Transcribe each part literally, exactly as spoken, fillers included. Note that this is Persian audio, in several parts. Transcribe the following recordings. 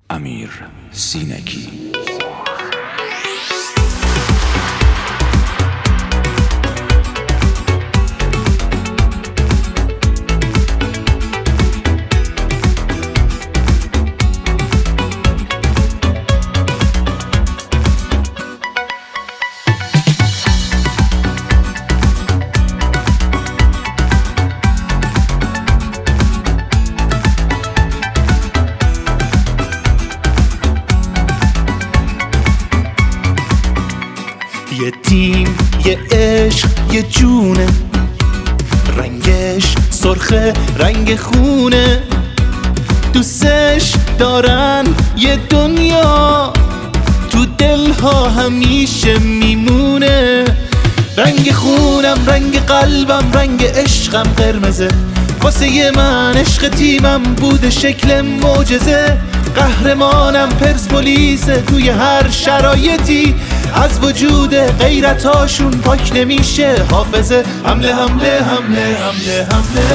امیر سینگی. یه تیم، یه عشق، یه جونه، رنگش سرخه، رنگ خونه، دوستش دارن یه دنیا، تو دلها همیشه میمونه. رنگ خونم، رنگ قلبم، رنگ عشقم قرمزه، واسه من عشق تیمم بوده شکل معجزه. قهرمانم پرسپولیسه، توی هر شرایطی از وجود غیرتاشون پاک نمیشه حافظه. حمله حمله حمله حمله حمله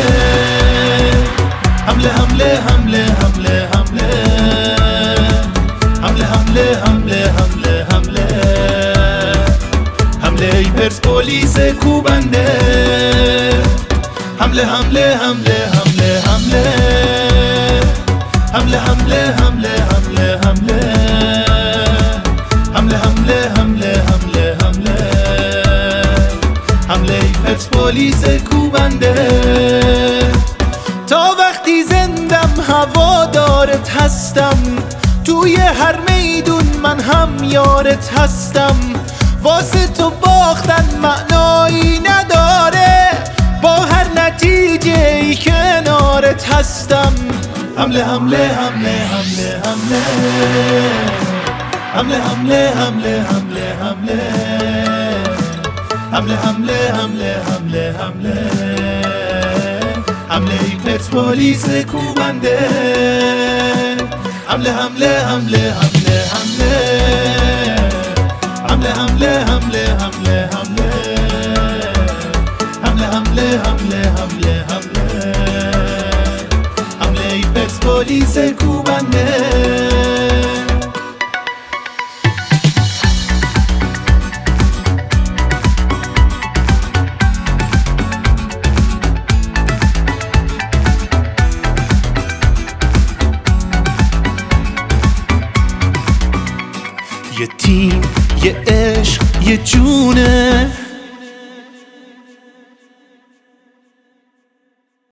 حمله حمله حمله حمله حمله حمله حمله حمله حمله حمله حمله ای پرسپولیس کوبنده. حمله حمله حمله حمله حمله حمله حمله حمله حمله حمله حمله حمله حمله حمله حمله حمله ای پرسپولیس کوبنده. تا وقتی زندم هوادارت هستم، توی هر میدون من هم یارت هستم. واسه تو باختن معنایی نداره، با هر نتیجه ای کنارت هستم. حمله حمله حمله حمله حمله حمله حمله حمله حمله حمله حمله حمله حمله حمله حمله حمله ای پرسپولیس کوبنده. حمله حمله حمله حمله حمله حمله حمله حمله حمله حمله حمله حمله حمله حمله حمله حمله ای پرسپولیس کوبنده. یه تیم، یه عشق، یه جونه،